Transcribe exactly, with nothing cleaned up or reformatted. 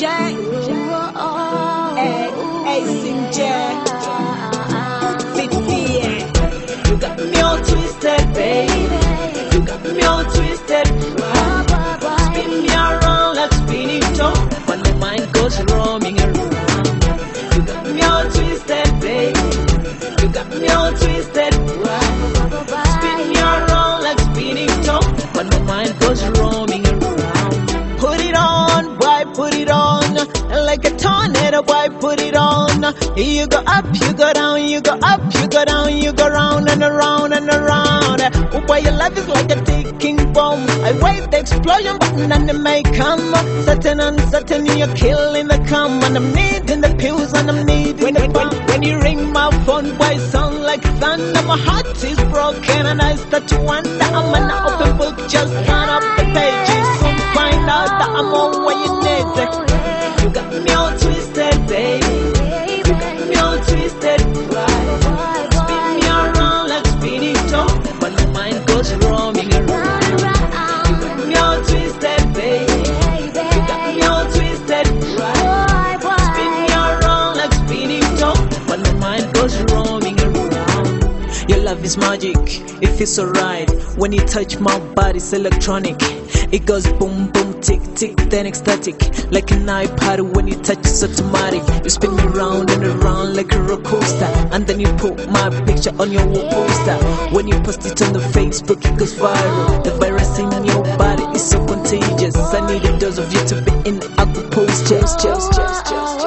J. Hey, hey, Sing J. fifty, you got me all twisted, baby. You got me all twisted. Spin me around like spinning top when my mind goes roaming around. You got me all twisted, baby. You got me all twisted. Spin me around like spinning top when my mind goes roaming around. Put it on, boy, put it on. Like a tornado, boy, put it on. You go up, you go down, you go up, you go down, you go round and around and around. Oh boy, your life is like a ticking bomb. I wait the explosion button and it may come. Certain uncertain, you're killing the calm. And I'm needing the pills and I'm needing when, the when, when you ring my phone, boy, sound like thunder. My heart is broken and I start to wonder. I'm an open book, just turn up the pages. Soon find out that I'm all what you need. You got me all twisted, baby. You got me all twisted, right? Spin me around like spinning top when my mind goes roaming around. You got me all twisted, baby. You got me all twisted, right? Spin me around like spinning top when my mind goes roaming around. Your love is magic, it feels so right. When you touch my body, it's electronic. It goes boom, boom, tick, tick, then ecstatic. Like an iPad when you touch it's automatic. You spin me round and around like a roller coaster. And then you put my picture on your wall poster. When you post it on the Facebook, it goes viral. The virus in your body is so contagious. I need a dose of you to be in aqua postures. Just, just, just, just.